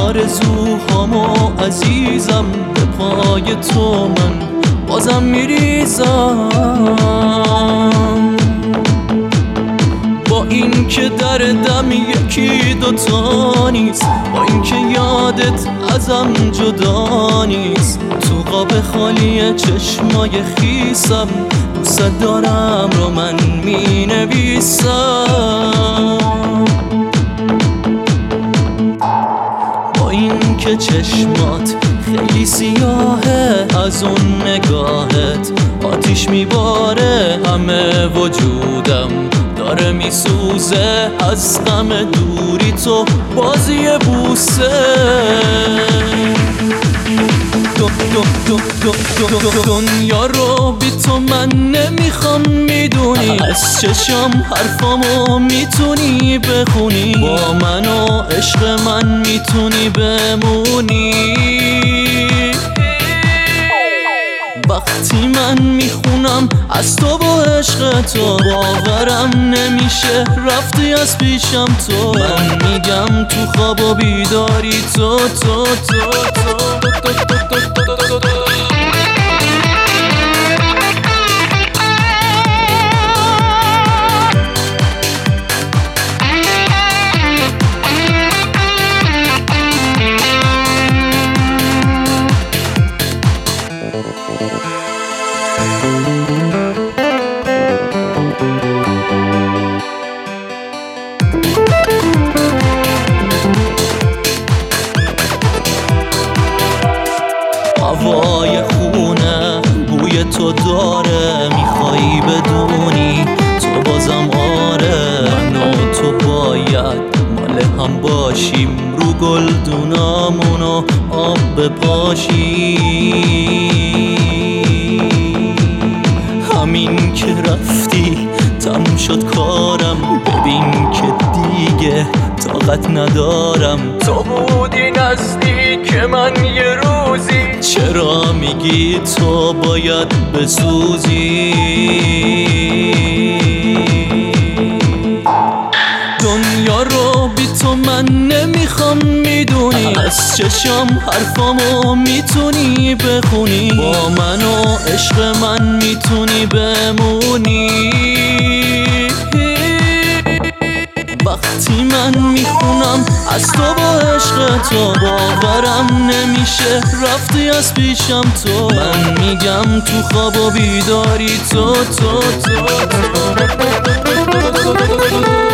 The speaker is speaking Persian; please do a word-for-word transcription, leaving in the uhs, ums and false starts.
آرزوهامو عزیزم به پای تو من بازم میریزم. با این که دردم یکی دوتا نیست، با این که یادت ازم جدا نیست، تو قاب خالی چشمای خیسم دوست دارم رو من می نویسم. با این که چشمات خیلی سیاهه، از اون نگاهت آتیش میباره همه وجودم داره میسوزه از غم دوری تو بازی بوسه. دنیا رو بی تو من نمیخوام میدونی، از چشم حرفامو میتونی بخونی، با من و عشق من میتونی بمونی. وقتی من میخونم از تو با عشق تو باورم نمیشه رفتی از پیشم تو. من میگم تو خواب و بیداری تو تو تو تو تو تو. هوای خونه بوی تو داره، میخوایی بدونی تو بازم آره. من و تو باید مال هم باشیم، رو گلدونامونو آب بپاشیم. همین که رفتی تم شد کارم، ببین که دیگه طاقت ندارم. تو بودی نزدیک من یه روزی، چرا میگی تو باید بسوزی؟ دنیا رو بی تو من نمیخوام میدونی، از چشم حرفامو میتونی بخونی، با من و عشق من میتونی بمونی. وقتی من میخونم از تو با عشق تو باورم نمیشه رفتی از پیشم تو. من میگم تو خواب و بیداری تو تو تو تو.